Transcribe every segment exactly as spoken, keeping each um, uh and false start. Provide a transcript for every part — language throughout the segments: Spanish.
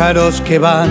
Pájaros que van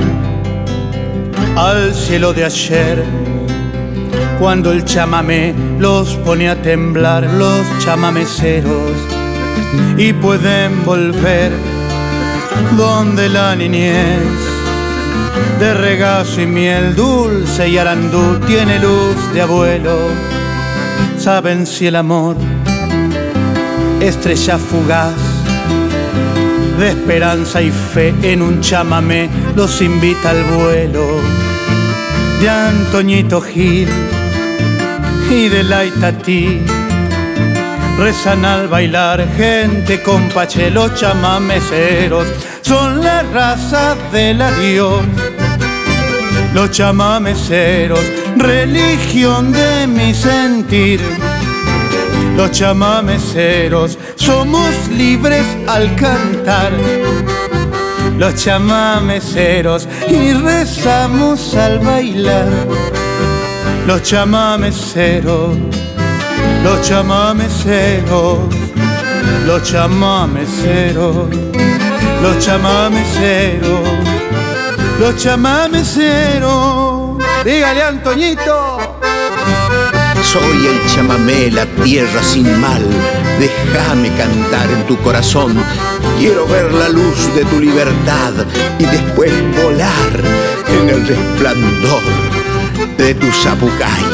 al cielo de ayer, cuando el chamamé los pone a temblar, los chamameceros, y pueden volver donde la niñez de regazo y miel dulce y arandú tiene luz de abuelo. Saben si el amor, estrella fugaz de esperanza y fe en un chamamé, los invita al vuelo. De Antoñito Gil y de la Itatí rezan al bailar gente con pache. Los chamameceros son la raza del adiós. Los chamameceros, religión de mi sentir. Los chamameceros, somos libres al cantar. Los chamameceros, y rezamos al bailar. Los chamameceros, los chamameceros, los chamameceros, los chamameceros, los chamameceros. Dígale, Antoñito. Soy el chamamé, la tierra sin mal. Déjame cantar en tu corazón. Quiero ver la luz de tu libertad y después volar en el resplandor de tu zapucay.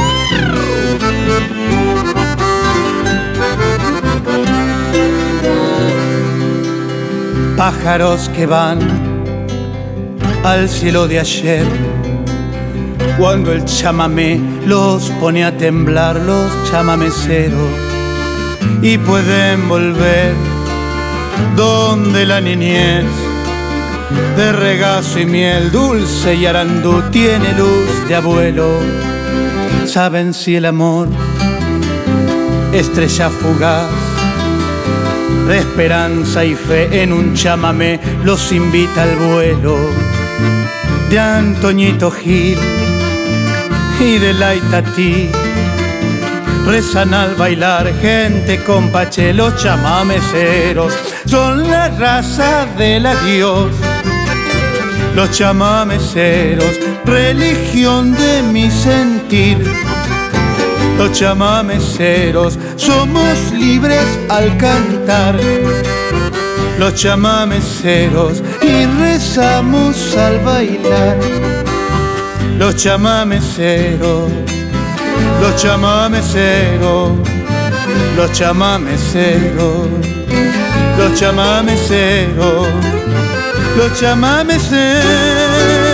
Pájaros que van al cielo de ayer, cuando el chamamé los pone a temblar, los chamameceros, y pueden volver donde la niñez de regazo y miel dulce y arandú tiene luz de abuelo. Saben si el amor, estrella fugaz de esperanza y fe en un chamamé, los invita al vuelo. De Antoñito Gil y de la Itatí rezan al bailar gente con pache. Los chamameceros son la raza del adiós. Los chamameceros, religión de mi sentir. Los chamameceros, somos libres al cantar. Los chamameceros, y rezamos al bailar. Los chamameceros, los chamameceros, los chamameceros, los chamameceros, los chamameceros.